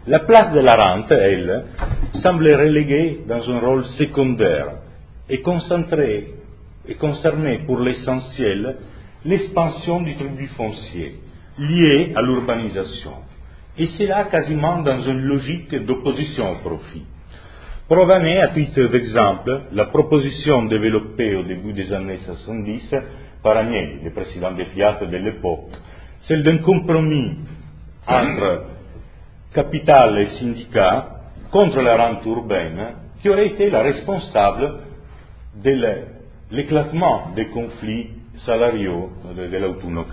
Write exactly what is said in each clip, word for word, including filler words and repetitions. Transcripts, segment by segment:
La place de la rente, elle, semble reléguée dans un rôle secondaire et concentrée et concernée pour l'essentiel l'expansion du tribut foncier liée à l'urbanisation. Et c'est là quasiment dans une logique d'opposition au profit. Preuve en est, à titre d'exemple, la proposition développée au début des années soixante-dix par Agnelli, le président des Fiat de l'époque, celle d'un compromis entre capital et syndicat contre la rente urbaine qui aurait été la responsable de l'éclatement des conflits salariaux de l'automne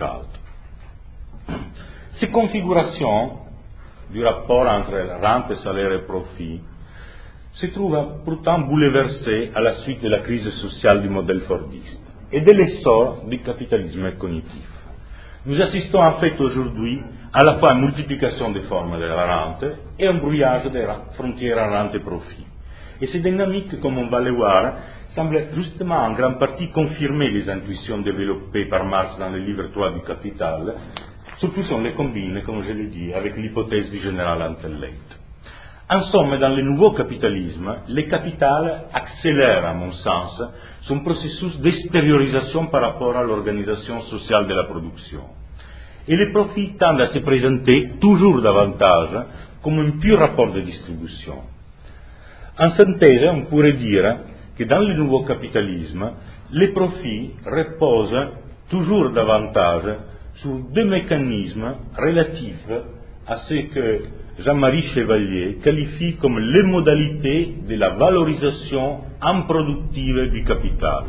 calde. Ces configurations du rapport entre rente, salaire et profit se trouvent pourtant bouleversées à la suite de la crise sociale du modèle fordiste et de l'essor du capitalisme cognitif. Nous assistons en fait aujourd'hui à la fois à une multiplication des formes de la rente et un brouillage des frontières rente et profit. Et ces dynamiques, comme on va le voir, semblent justement en grande partie confirmer les intuitions développées par Marx dans le livre trois du Capital, surtout si on les combine, comme je l'ai dit, avec l'hypothèse du général intellect. En somme, dans le nouveau capitalisme, le capital accélère, à mon sens, son processus d'extériorisation par rapport à l'organisation sociale de la production. Et les profits tendent à se présenter toujours davantage comme un pur rapport de distribution. En synthèse, on pourrait dire que dans le nouveau capitalisme, les profits reposent toujours davantage sur deux mécanismes relatifs à ce que Jean-Marie Chevalier qualifie comme les modalités de la valorisation improductive du capital.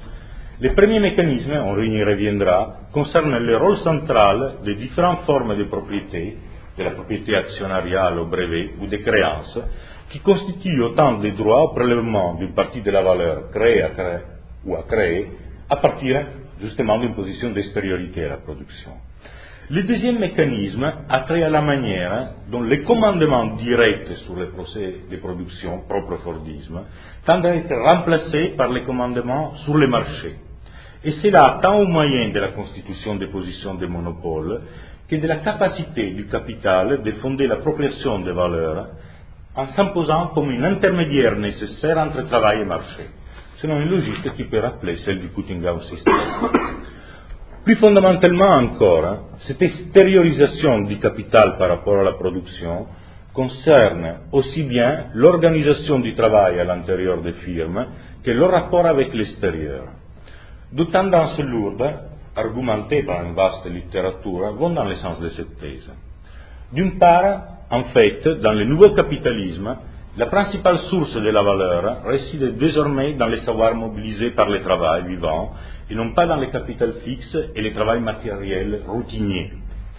Le premier mécanisme, on y reviendra, concerne le rôle central des différentes formes de propriété, de la propriété actionnariale au brevet ou des créances, qui constituent autant des droits au prélèvement d'une partie de la valeur créée, à créer ou à créer, à partir justement d'une position d'extériorité à la production. Le deuxième mécanisme a trait à la manière dont les commandements directs sur les procès de production, propre au Fordisme, tendent à être remplacés par les commandements sur les marchés. Et c'est là tant au moyen de la constitution des positions de monopole que de la capacité du capital de fonder l'appropriation des valeurs en s'imposant comme une intermédiaire nécessaire entre travail et marché, selon une logique qui peut rappeler celle du Cutting-House System. Plus fondamentalement encore, cette extériorisation du capital par rapport à la production concerne aussi bien l'organisation du travail à l'intérieur des firmes que le rapport avec l'extérieur. Deux tendances lourdes, argumentées par une vaste littérature, vont dans le sens de cette thèse. D'une part, en fait, dans le nouveau capitalisme, la principale source de la valeur réside désormais dans les savoirs mobilisés par le travail vivant et non pas dans le capital fixe et le travail matériel routinier.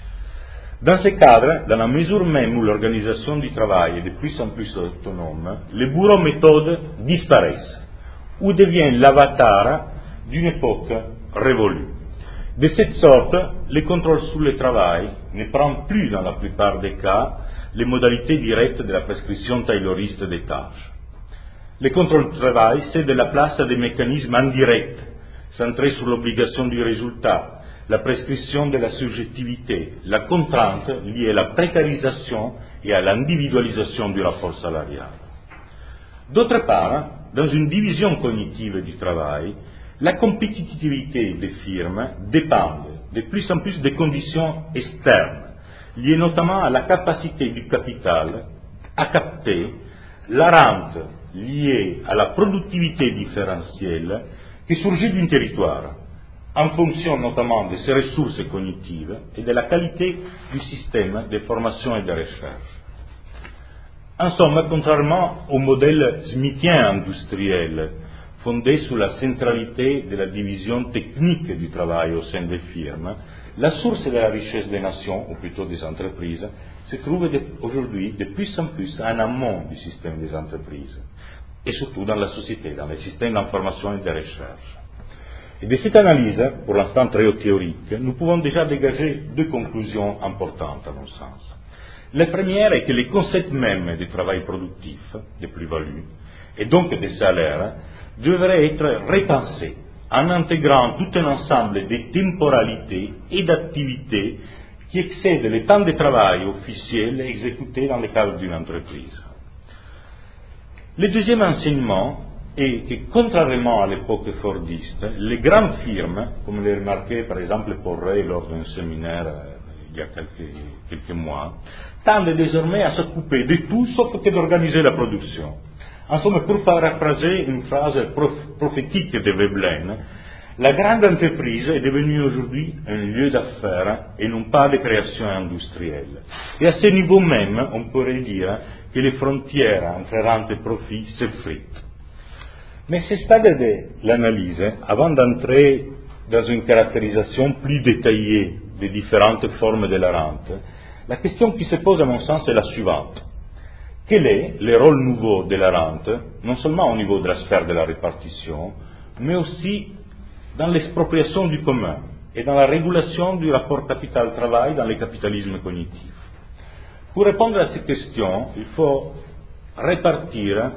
Dans ce cadre, dans la mesure même où l'organisation du travail est de plus en plus autonome, les bureaux méthodes disparaissent ou deviennent l'avatar d'une époque révolue. De cette sorte, le contrôle sur le travail ne prend plus dans la plupart des cas les modalités directes de la prescription tayloriste des tâches. Le contrôle du travail cède la place à des mécanismes indirects, centrés sur l'obligation du résultat, la prescription de la subjectivité, la contrainte liée à la précarisation et à l'individualisation du rapport salarial. D'autre part, dans une division cognitive du travail, la compétitivité des firmes dépend de plus en plus des conditions externes, liées notamment à la capacité du capital à capter la rente liée à la productivité différentielle qui surgit d'un territoire, en fonction notamment de ses ressources cognitives et de la qualité du système de formation et de recherche. En somme, contrairement au modèle smithien industriel, fondé sur la centralité de la division technique du travail au sein des firmes, la source de la richesse des nations, ou plutôt des entreprises, se trouve aujourd'hui de plus en plus en amont du système des entreprises, et surtout dans la société, dans les systèmes d'information et de recherche. Et de cette analyse, pour l'instant très théorique, nous pouvons déjà dégager deux conclusions importantes à mon sens. La première est que les concepts mêmes du travail productif, de plus-value, et donc des salaires, devraient être repensés en intégrant tout un ensemble de temporalités et d'activités qui excède le temps de travail officiel exécuté dans le cadre d'une entreprise. Le deuxième enseignement est que, contrairement à l'époque fordiste, les grandes firmes, comme l'ai remarqué par exemple Porret lors d'un séminaire euh, il y a quelques, quelques mois, tendent désormais à s'occuper de tout sauf que d'organiser la production. En somme, pour paraphraser une phrase prof- prophétique de Veblen, la grande entreprise est devenue aujourd'hui un lieu d'affaires et non pas de création industrielle. Et à ce niveau même, on pourrait dire que les frontières entre rente et profit s'effritent. Mais ce stade de l'analyse, avant d'entrer dans une caractérisation plus détaillée des différentes formes de la rente, la question qui se pose à mon sens est la suivante. Quel est le rôle nouveau de la rente, non seulement au niveau de la sphère de la répartition, mais aussi dans l'expropriation du commun et dans la régulation du rapport capital-travail dans le capitalisme cognitif? Pour répondre à ces questions, il faut répartir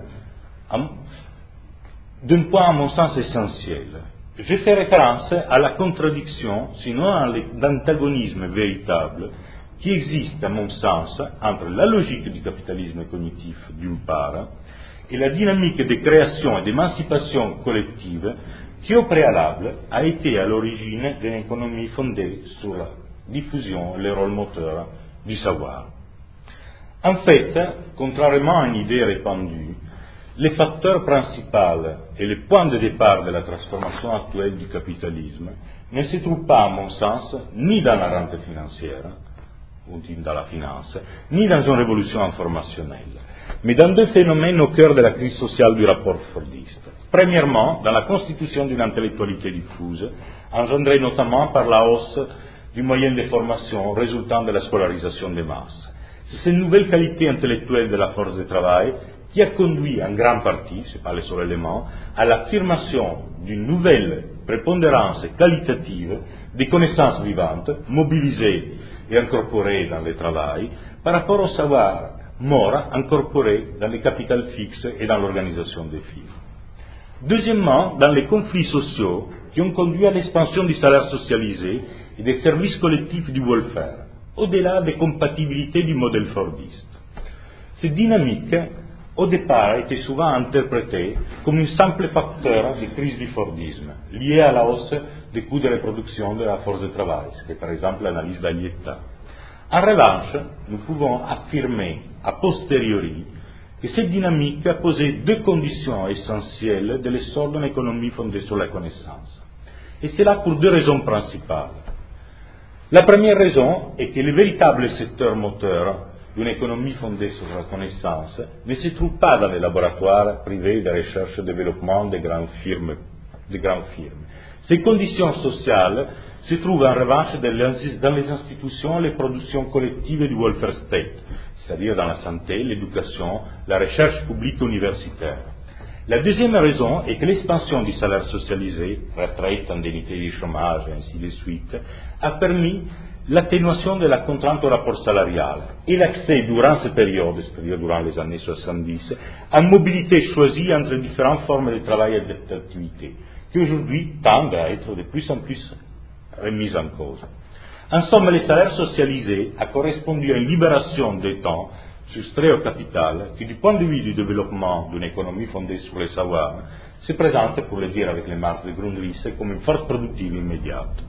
d'un point à mon sens essentiel. Je fais référence à la contradiction, sinon à l'antagonisme véritable, qui existe à mon sens entre la logique du capitalisme cognitif d'une part et la dynamique de création et d'émancipation collective qui au préalable a été à l'origine d'une économie fondée sur la diffusion et le rôle moteur du savoir. En fait, contrairement à une idée répandue, les facteurs principaux et les points de départ de la transformation actuelle du capitalisme ne se trouvent pas, à mon sens, ni dans la rente financière, ou dans la finance, ni dans une révolution informationnelle, mais dans deux phénomènes au cœur de la crise sociale du rapport fordiste. Premièrement, dans la constitution d'une intellectualité diffuse, engendrée notamment par la hausse du moyen de formation résultant de la scolarisation des masses. C'est cette nouvelle qualité intellectuelle de la force de travail qui a conduit en grande partie, c'est pas le seul élément, à l'affirmation d'une nouvelle prépondérance qualitative des connaissances vivantes, mobilisées et incorporées dans le travail, par rapport au savoir mort incorporé dans les capitales fixes et dans l'organisation des firmes. Deuxièmement, dans les conflits sociaux qui ont conduit à l'expansion du salaire socialisé et des services collectifs du welfare, au-delà des compatibilités du modèle fordiste. Cette dynamique, au départ, était souvent interprétée comme un simple facteur de crise du fordisme, lié à la hausse des coûts de reproduction de la force de travail, c'est par exemple l'analyse d'Alietta. En revanche, nous pouvons affirmer a posteriori que cette dynamique a posé deux conditions essentielles de l'essor d'une économie fondée sur la connaissance. Et c'est là pour deux raisons principales. La première raison est que le véritable secteur moteur d'une économie fondée sur la connaissance ne se trouve pas dans les laboratoires privés de recherche et développement des grandes firmes. Des grandes firmes. Ces conditions sociales se trouvent en revanche dans les institutions et les productions collectives du welfare state, c'est-à-dire dans la santé, l'éducation, la recherche publique universitaire. La deuxième raison est que l'expansion du salaire socialisé, retraite, indemnité du chômage et ainsi de suite, a permis l'atténuation de la contrainte au rapport salarial et l'accès durant cette période, c'est-à-dire durant les années soixante-dix, à une mobilité choisie entre différentes formes de travail et d'activité, qui aujourd'hui tendent à être de plus en plus remises en cause. En somme, le salaire socialisé a correspondu à une libération des temps soustrait au capital qui, du point de vue du développement d'une économie fondée sur les savoirs, se présente, pour le dire avec les Marx de Grundrisse, comme une force productive immédiate.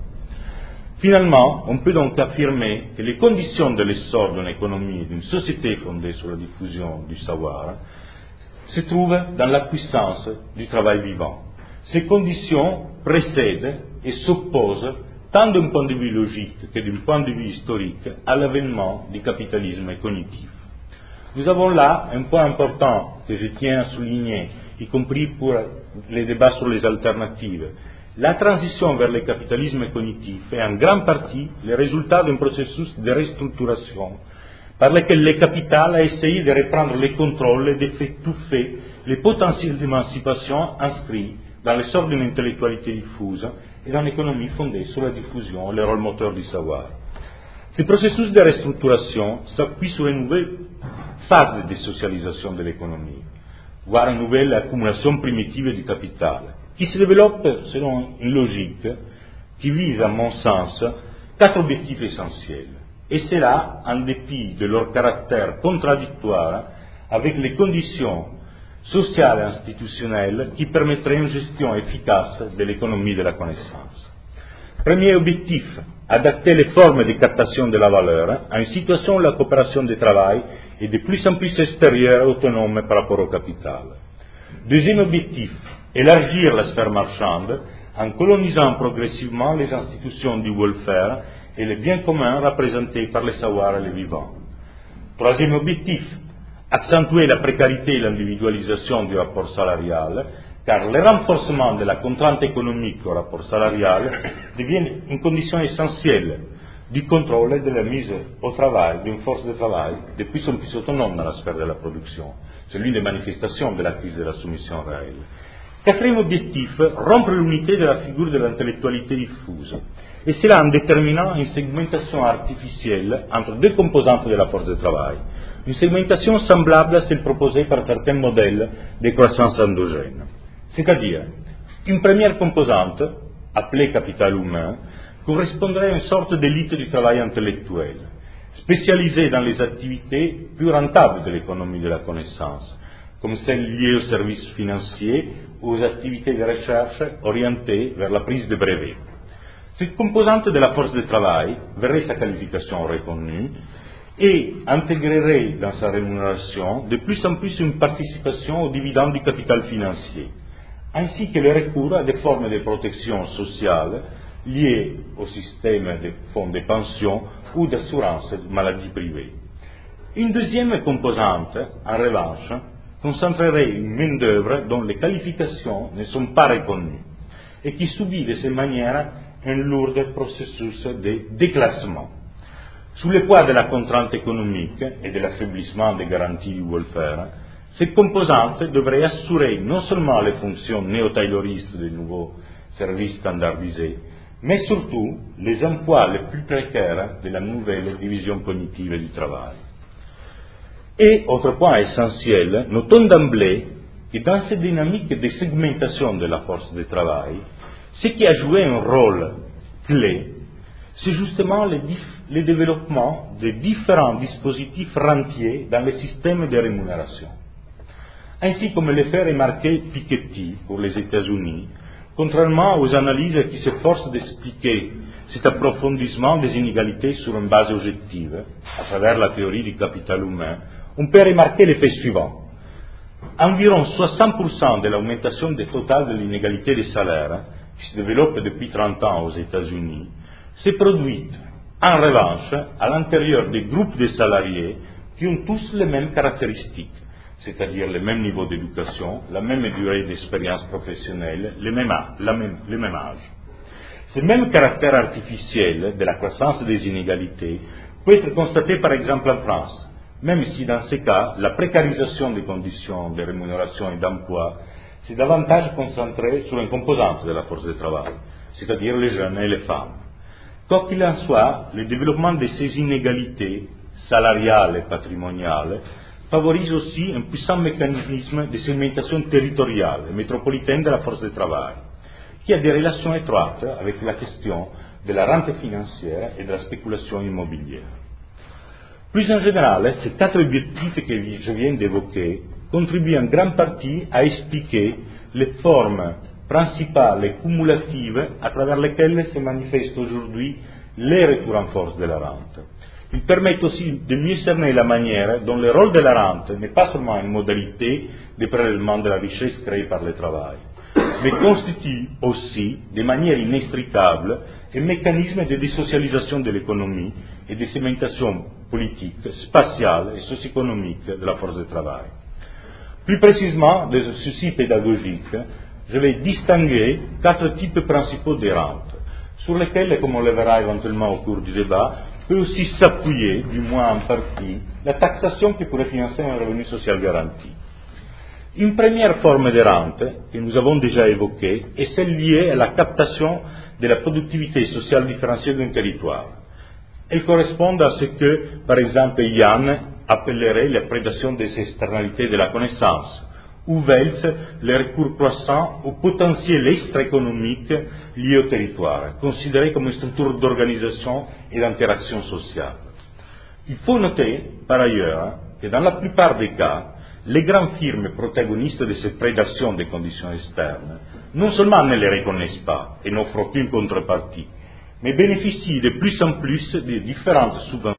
Finalement, on peut donc affirmer que les conditions de l'essor d'une économie et d'une société fondée sur la diffusion du savoir se trouvent dans la puissance du travail vivant. Ces conditions précèdent et s'opposent tant d'un point de vue logique que d'un point de vue historique à l'avènement du capitalisme cognitif. Nous avons là un point important que je tiens à souligner, y compris pour les débats sur les alternatives. La transition vers le capitalisme cognitif est en grande partie le résultat d'un processus de restructuration par lequel le capital a essayé de reprendre le contrôle et d'étouffer les potentiels d'émancipation inscrits dans l'essor d'une intellectualité diffuse et dans l'économie fondée sur la diffusion et le rôle moteur du savoir. Ce processus de restructuration s'appuie sur une nouvelle phase de désocialisation de l'économie, voire une nouvelle accumulation primitive du capital, qui se développe selon une logique qui vise, à mon sens, quatre objectifs essentiels. et cela en dépit de leur caractère contradictoire avec les conditions sociales et institutionnelles qui permettraient une gestion efficace de l'économie de la connaissance. Premier objectif, adapter les formes de captation de la valeur à une situation où la coopération de travail est de plus en plus extérieure et autonome par rapport au capital. Deuxième objectif, élargir la sphère marchande en colonisant progressivement les institutions du welfare et les biens communs représentés par les savoirs et les vivants. Troisième objectif, accentuer la précarité et l'individualisation du rapport salarial, car le renforcement de la contrainte économique au rapport salarial devient une condition essentielle du contrôle et de la mise au travail d'une force de travail de plus en plus autonome dans la sphère de la production. C'est l'une des manifestations de la crise de la soumission réelle. Quatrième objectif, rompre l'unité de la figure de l'intellectualité diffuse, et cela en déterminant une segmentation artificielle entre deux composantes de la force de travail, une segmentation semblable à celle proposée par certains modèles de croissance endogène. C'est-à-dire, une première composante, appelée capital humain, correspondrait à une sorte d'élite du travail intellectuel, spécialisée dans les activités plus rentables de l'économie de la connaissance, comme celles liées aux services financiers ou aux activités de recherche orientées vers la prise de brevets. Cette composante de la force de travail verrait sa qualification reconnue et intégrerait dans sa rémunération de plus en plus une participation aux dividendes du capital financier, ainsi que le recours à des formes de protection sociale liées au système de fonds de pension ou d'assurance maladie privée. Une deuxième composante, en revanche, concentrerait une main-d'œuvre dont les qualifications ne sont pas reconnues et qui subit de cette manière un lourd processus de déclassement. Sous le poids de la contrainte économique et de l'affaiblissement des garanties du welfare, cette composante devrait assurer non seulement les fonctions néo-tayloristes des nouveaux services standardisés, mais surtout les emplois les plus précaires de la nouvelle division cognitive du travail. Et, autre point essentiel, notons d'emblée que dans cette dynamique de segmentation de la force de travail, ce qui a joué un rôle clé, c'est justement le, le développement de différents dispositifs rentiers dans le système de rémunération. Ainsi comme le fait remarquer Piketty pour les États-Unis, contrairement aux analyses qui s'efforcent d'expliquer cet approfondissement des inégalités sur une base objective, à travers la théorie du capital humain, on peut remarquer l'effet suivant. Environ soixante pour cent de l'augmentation des totales de l'inégalité des salaires, qui se développe depuis trente ans aux États-Unis, s'est produite, en revanche, à l'intérieur des groupes de salariés qui ont tous les mêmes caractéristiques, c'est-à-dire le même niveau d'éducation, la même durée d'expérience professionnelle, le même, la même, le même âge. Ce même caractère artificiel de la croissance des inégalités peut être constaté par exemple en France, même si dans ces cas, la précarisation des conditions de rémunération et d'emploi s'est davantage concentrée sur une composante de la force de travail, c'est-à-dire les jeunes et les femmes. Quoi qu'il en soit, le développement de ces inégalités salariales et patrimoniales favorise aussi un puissant mécanisme de segmentation territoriale et métropolitaine de la force de travail, qui a des relations étroites avec la question de la rente financière et de la spéculation immobilière. Plus en général, ces quatre objectifs que je viens d'évoquer contribuent en grande partie à expliquer les formes principales et cumulatives à travers lesquelles se manifestent aujourd'hui les retours en force de la rente. Ils permettent aussi de mieux cerner la manière dont le rôle de la rente n'est pas seulement une modalité de prélèvement de la richesse créée par le travail, mais constitue aussi, de manière inextricable, un mécanisme de désocialisation de l'économie et de segmentation politique, spatiale et socio-économique de la force de travail. Plus précisément, de souci pédagogique, je vais distinguer quatre types principaux de rentes, sur lesquels, comme on le verra éventuellement au cours du débat, peut aussi s'appuyer, du moins en partie, la taxation qui pourrait financer un revenu social garanti. Une première forme de rente, que nous avons déjà évoquée, est celle liée à la captation de la productivité sociale différenciée d'un territoire. Elle correspond à ce que, par exemple, Yann appellerait la prédation des externalités de la connaissance, ou Welz le recours croissant au potentiel extra-économique lié au territoire, considéré comme une structure d'organisation et d'interaction sociale. Il faut noter, par ailleurs, que dans la plupart des cas, les grandes firmes protagonistes de cette prédation des conditions externes non seulement ne les reconnaissent pas et n'offrent aucune contrepartie, mais bénéficient de plus en plus de différentes subventions